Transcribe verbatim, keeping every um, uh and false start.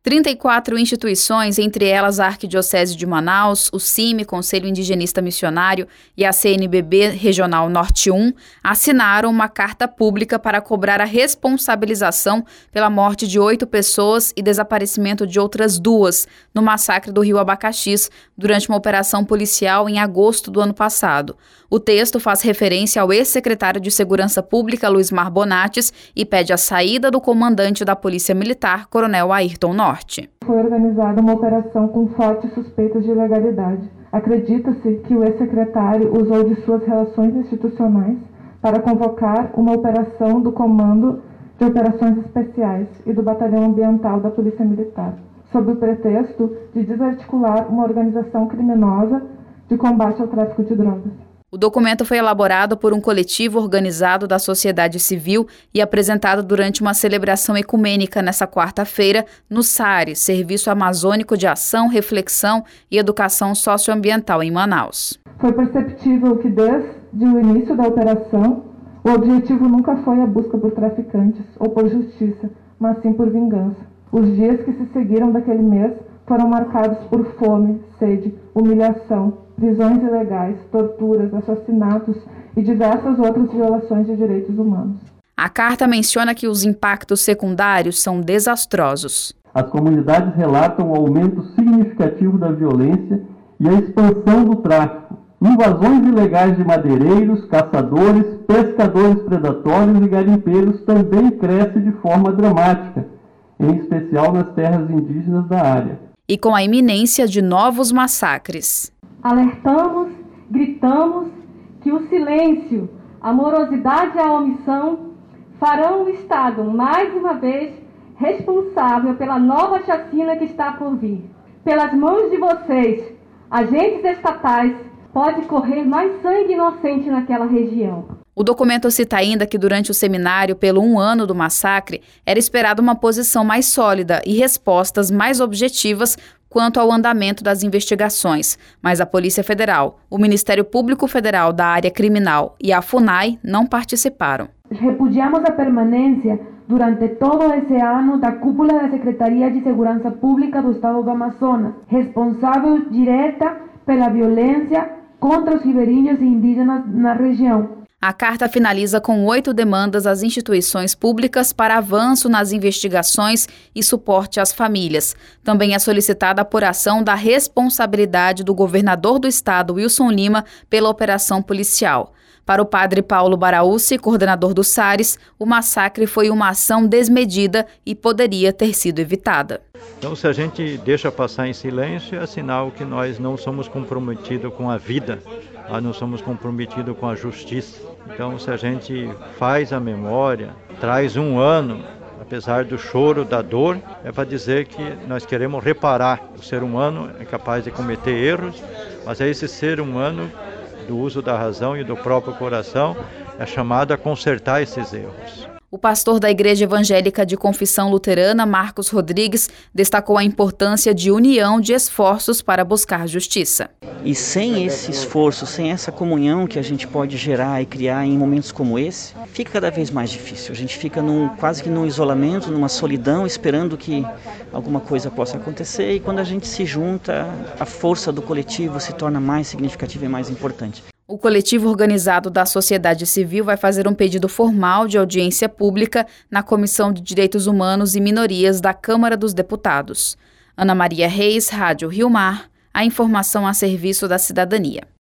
trinta e quatro instituições, entre elas a Arquidiocese de Manaus, o C I M, Conselho Indigenista Missionário, e a C N B B Regional Norte um, assinaram uma carta pública para cobrar a responsabilização pela morte de oito pessoas e desaparecimento de outras duas no massacre do Rio Abacaxis, durante uma operação policial em agosto do ano passado. O texto faz referência ao ex-secretário de Segurança Pública, Luiz Mar Bonates, e pede a saída do comandante da Polícia Militar, Coronel Ayrton Norte. Foi organizada uma operação com fortes suspeitas de ilegalidade. Acredita-se que o ex-secretário usou de suas relações institucionais para convocar uma operação do Comando de Operações Especiais e do Batalhão Ambiental da Polícia Militar, sob o pretexto de desarticular uma organização criminosa de combate ao tráfico de drogas. O documento foi elaborado por um coletivo organizado da sociedade civil e apresentado durante uma celebração ecumênica nesta quarta-feira no SARES, Serviço Amazônico de Ação, Reflexão e Educação Socioambiental em Manaus. Foi perceptível que desde o início da operação, o objetivo nunca foi a busca por traficantes ou por justiça, mas sim por vingança. Os dias que se seguiram daquele mês foram marcados por fome, sede, humilhação, prisões ilegais, torturas, assassinatos e diversas outras violações de direitos humanos. A carta menciona que os impactos secundários são desastrosos. As comunidades relatam o aumento significativo da violência e a expansão do tráfico, invasões ilegais de madeireiros, caçadores, pescadores predatórios e garimpeiros também cresce de forma dramática, em especial nas terras indígenas da área. E com a iminência de novos massacres. Alertamos, gritamos que o silêncio, a morosidade e a omissão farão o Estado, mais uma vez, responsável pela nova chacina que está por vir. Pelas mãos de vocês, agentes estatais, pode correr mais sangue inocente naquela região. O documento cita ainda que durante o seminário pelo um ano do massacre era esperada uma posição mais sólida e respostas mais objetivas quanto ao andamento das investigações, mas a Polícia Federal, o Ministério Público Federal da área criminal e a FUNAI não participaram. Repudiamos a permanência durante todo esse ano da cúpula da Secretaria de Segurança Pública do Estado do Amazonas, responsável direta pela violência contra os ribeirinhos e indígenas na região. A carta finaliza com oito demandas às instituições públicas para avanço nas investigações e suporte às famílias. Também é solicitada a apuração da responsabilidade do governador do estado, Wilson Lima, pela operação policial. Para o padre Paulo Baraúci, coordenador do SARES, o massacre foi uma ação desmedida e poderia ter sido evitada. Então, se a gente deixa passar em silêncio, é sinal que nós não somos comprometidos com a vida, nós não somos comprometidos com a justiça. Então, se a gente faz a memória, traz um ano, apesar do choro, da dor, é para dizer que nós queremos reparar. O ser humano é capaz de cometer erros, mas é esse ser humano, do uso da razão e do próprio coração, é chamado a consertar esses erros. O pastor da Igreja Evangélica de Confissão Luterana, Marcos Rodrigues, destacou a importância de união de esforços para buscar justiça. E sem esse esforço, sem essa comunhão que a gente pode gerar e criar em momentos como esse, fica cada vez mais difícil. A gente fica num, quase que num isolamento, numa solidão, esperando que alguma coisa possa acontecer. E quando a gente se junta, a força do coletivo se torna mais significativa e mais importante. O coletivo organizado da sociedade civil vai fazer um pedido formal de audiência pública na Comissão de Direitos Humanos e Minorias da Câmara dos Deputados. Ana Maria Reis, Rádio Rio Mar, a informação a serviço da cidadania.